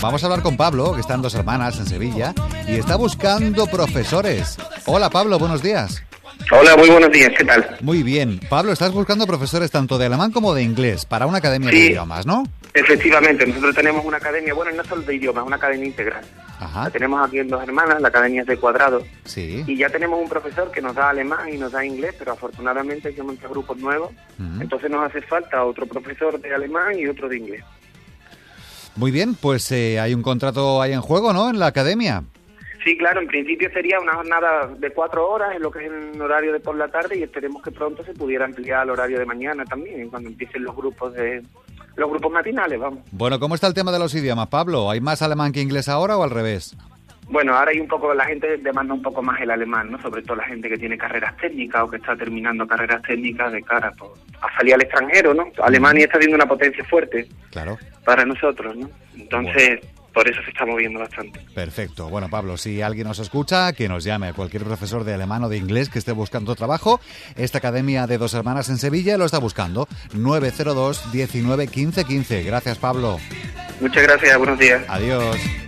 vamos a hablar con Pablo, que está en Dos Hermanas, en Sevilla, y está buscando profesores. Hola Pablo, buenos días. Hola, muy buenos días, ¿qué tal? Muy bien. Pablo, estás buscando profesores tanto de alemán como de inglés para una academia de idiomas, ¿no? Efectivamente, nosotros tenemos una academia, bueno, no solo de idiomas, una academia integral. Ajá. La tenemos aquí en Dos Hermanas, la academia es de Cuadrado. Sí. Y ya tenemos un profesor que nos da alemán y nos da inglés, pero afortunadamente hay que montar grupos nuevos. Entonces nos hace falta otro profesor de alemán y otro de inglés. Muy bien, pues hay un contrato ahí en juego, ¿no? En la academia. Sí, claro, en principio sería una jornada de 4 horas, en lo que es el horario de por la tarde, y esperemos que pronto se pudiera ampliar al horario de mañana también, cuando empiecen los grupos matinales, vamos. Bueno, ¿cómo está el tema de los idiomas, Pablo? ¿Hay más alemán que inglés ahora o al revés? Bueno, ahora hay un poco, la gente demanda un poco más el alemán, ¿no? Sobre todo la gente que tiene carreras técnicas o que está terminando carreras técnicas de cara a salir al extranjero, ¿no? Alemania está siendo una potencia fuerte para nosotros, ¿no? Entonces, por eso se está moviendo bastante. Perfecto. Bueno, Pablo, si alguien nos escucha, que nos llame. Cualquier profesor de alemán o de inglés que esté buscando trabajo, esta academia de Dos Hermanas en Sevilla lo está buscando. 902 19 15 15. Gracias, Pablo. Muchas gracias, buenos días. Adiós.